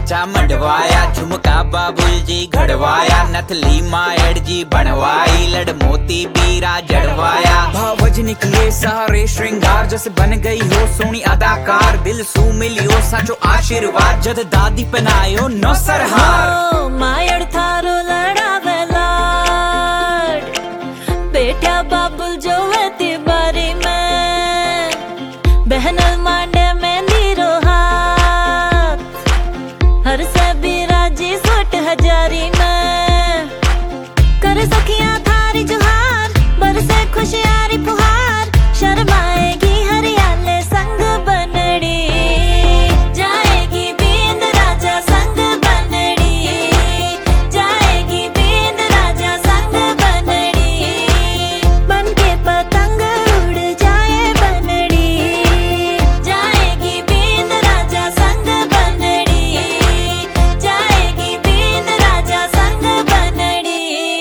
राजा मंडवाया, झुमका बाबुल जी घड़वाया, नथली मायड़ जी बनवाई, लड़ मोती बीरा जड़वाया। भावज निकले सारे श्रृंगार, जैसे बन गई हो सोनी अदाकार, दिल सू मिलियो साचो आशीर्वाद, जद दादी पहनायो नो सरहार। मायड़ थारो लड़ावे लाड, बेटा बाबुल जो वेती बारी में, बहनल मांडे में नीरो हाथ, हर से बीरा जी सोट हजारी में, कर सखियां थारी जुहार, बरसे खुशियारी पुहार, शर्माएगी हरियाले संग बनड़ी, जाएगी बींद राजा संग बनड़ी, जाएगी बींद राजा संग बनड़ी, बनके पतंग उड़ जाए बनड़ी, जाएगी बींद राजा संग बनड़ी, जाएगी बींद राजा संग बनड़ी।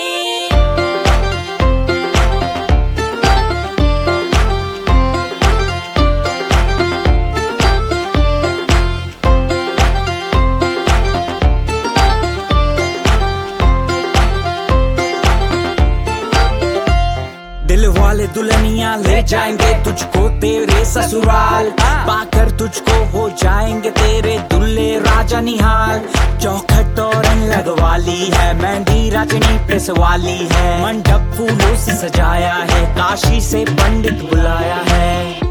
दिल वाले दुल्हनिया ले जाएंगे तुझको तेरे ससुराल, पाकर तुझको हो जाएंगे तेरे दुल्हे राजा निहाल। चौखट तोरण लगवाली है, मेहंदी राजनी प्रेस वाली है, मंडप फूलों से सजाया है, काशी से पंडित बुलाया है।